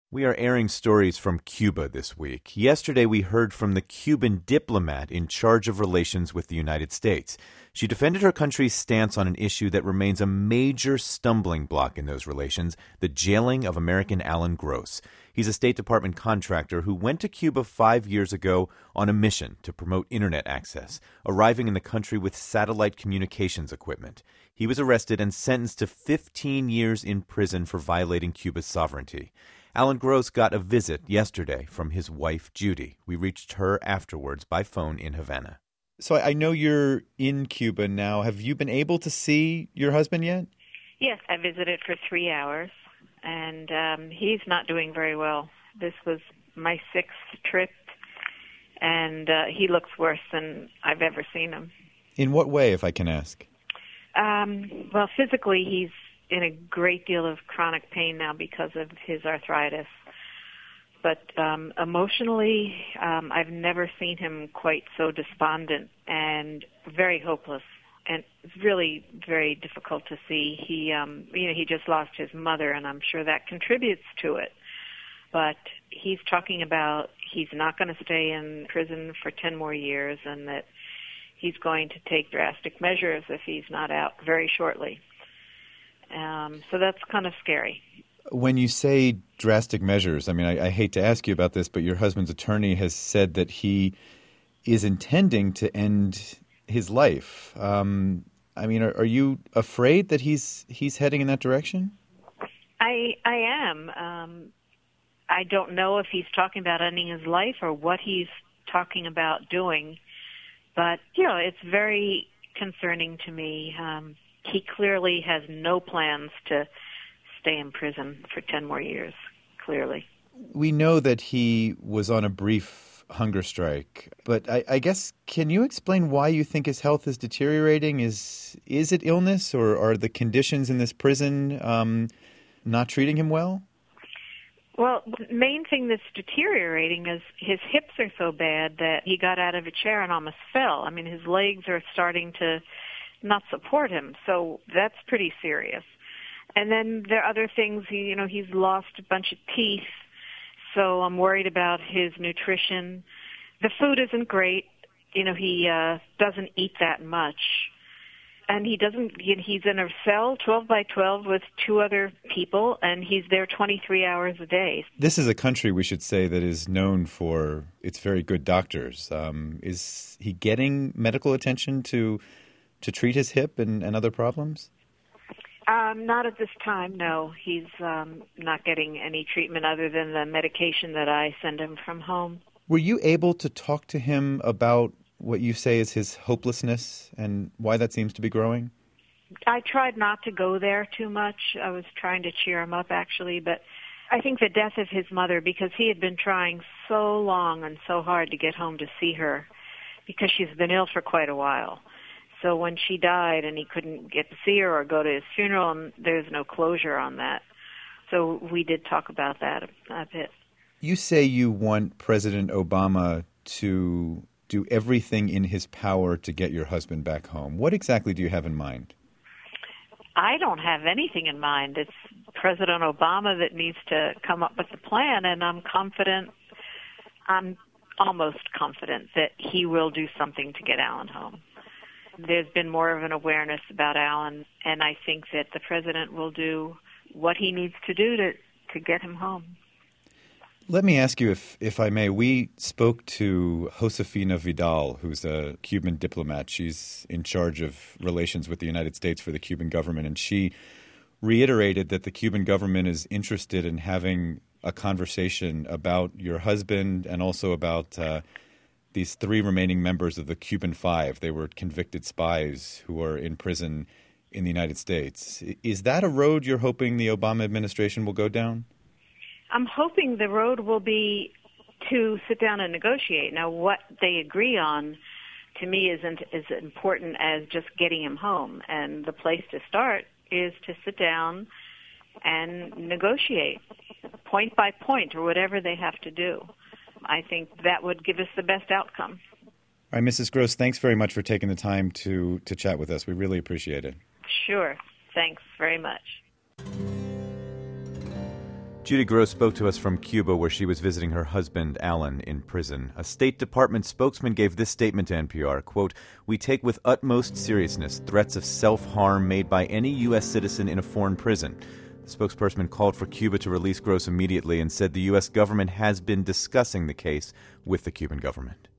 We are airing stories from Cuba this week. Yesterday, we heard from the Cuban diplomat in charge of relations with the United States. She defended her country's stance on an issue that remains a major stumbling block in those relations, the jailing of American Alan Gross. He's a State Department contractor who went to Cuba 5 years ago on a mission to promote Internet access, arriving in the country with satellite communications equipment. He was arrested and sentenced to 15 years in prison for violating Cuba's sovereignty. Alan Gross got a visit yesterday from his wife, Judy. We reached her afterwards by phone in Havana. So I know you're in Cuba now. Have you been able to see your husband yet? Yes, I visited for 3 hours, and he's not doing very well. This was my 6th trip, and he looks worse than I've ever seen him. In what way, if I can ask? Well, physically, he's in a great deal of chronic pain now because of his arthritis. But emotionally, I've never seen him quite so despondent and very hopeless. And it's really very difficult to see. He just lost his mother, and I'm sure that contributes to it. But he's talking about he's not going to stay in prison for 10 more years, and that he's going to take drastic measures if he's not out very shortly. So that's kind of scary. When you say drastic measures, I mean, I hate to ask you about this, but your husband's attorney has said that he is intending to end his life. I mean, are you afraid that he's heading in that direction? I am. I don't know if he's talking about ending his life or what he's talking about doing, but, it's very concerning to me. He clearly has no plans to stay in prison for 10 more years, clearly. We know that he was on a brief hunger strike, but I guess, can you explain why you think his health is deteriorating? Is it illness, or are the conditions in this prison not treating him well? Well, the main thing that's deteriorating is his hips are so bad that he got out of a chair and almost fell. I mean, his legs are starting to not support him, so that's pretty serious. And then there are other things. He's lost a bunch of teeth, so I'm worried about his nutrition. The food isn't great. He doesn't eat that much. And he's in a cell 12 by 12 with 2 other people, and he's there 23 hours a day. This is a country, we should say, that is known for its very good doctors. Is he getting medical attention to treat his hip and other problems? Not at this time, no. He's not getting any treatment other than the medication that I send him from home. Were you able to talk to him about what you say is his hopelessness and why that seems to be growing? I tried not to go there too much. I was trying to cheer him up, actually, but I think the death of his mother, because he had been trying so long and so hard to get home to see her, because she's been ill for quite a while. So when she died and he couldn't get to see her or go to his funeral, and there's no closure on that. So we did talk about that a bit. You say you want President Obama to do everything in his power to get your husband back home. What exactly do you have in mind? I don't have anything in mind. It's President Obama that needs to come up with a plan, and I'm almost confident that he will do something to get Alan home. There's been more of an awareness about Alan, and I think that the president will do what he needs to do to get him home. Let me ask you, if I may, we spoke to Josefina Vidal, who's a Cuban diplomat. She's in charge of relations with the United States for the Cuban government, and she reiterated that the Cuban government is interested in having a conversation about your husband and also about these 3 remaining members of the Cuban Five. They were convicted spies who are in prison in the United States. Is that a road you're hoping the Obama administration will go down? I'm hoping the road will be to sit down and negotiate. Now, what they agree on, to me, isn't as important as just getting him home. And the place to start is to sit down and negotiate, point by point, or whatever they have to do. I think that would give us the best outcome. All right, Mrs. Gross, thanks very much for taking the time to chat with us. We really appreciate it. Sure. Thanks very much. Judy Gross spoke to us from Cuba, where she was visiting her husband, Alan, in prison. A State Department spokesman gave this statement to NPR, quote, "We take with utmost seriousness threats of self-harm made by any U.S. citizen in a foreign prison." The spokesperson called for Cuba to release Gross immediately and said the U.S. government has been discussing the case with the Cuban government.